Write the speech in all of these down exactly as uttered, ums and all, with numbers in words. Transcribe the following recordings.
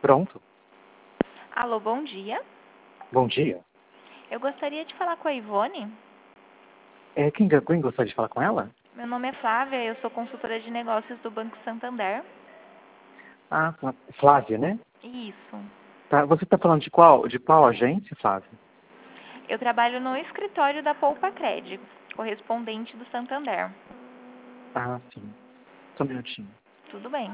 Pronto. Alô, bom dia. Bom dia. Eu gostaria de falar com a Ivone. É, quem, quem gostaria de falar com ela? Meu nome é Flávia, eu sou consultora de negócios do Banco Santander. Ah, Flávia, né? Isso. Tá, você está falando de qual, de qual agência, Flávia? Eu trabalho no escritório da Poupa Cred, correspondente do Santander. Ah, sim. Só um minutinho. Tudo bem.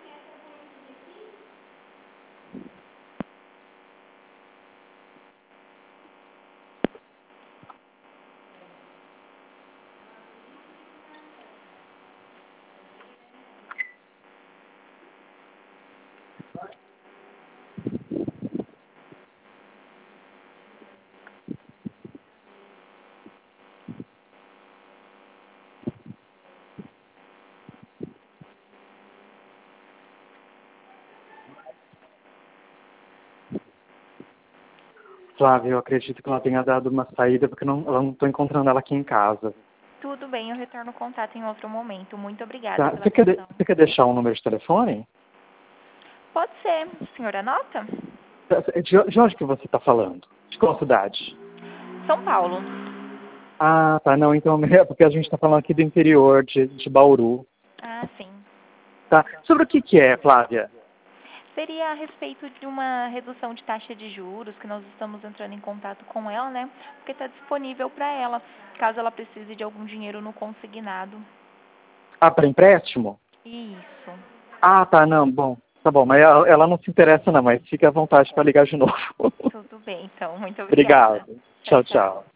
Flávia, eu acredito que ela tenha dado uma saída porque não, eu não estou encontrando ela aqui em casa. Tudo bem, eu retorno o contato em outro momento. Muito obrigada Tá? pela Você quer, de- atenção. você quer deixar um número de telefone? Pode ser. A senhora anota? De, de onde que você está falando? De qual cidade? São Paulo. Ah, tá. Não, então é porque a gente está falando aqui do interior de, de Bauru. Ah, sim. Tá? Sobre o que, que é, Flávia? Seria a respeito de uma redução de taxa de juros, que nós estamos entrando em contato com ela, né? Porque está disponível para ela, caso ela precise de algum dinheiro no consignado. Ah, para empréstimo? Isso. Ah, tá. Não, bom. Tá bom, mas ela, ela não se interessa não, mas fique à vontade para ligar de novo. Tudo bem, então. Muito obrigada. Obrigado. Tchau, Tchau, tchau. tchau.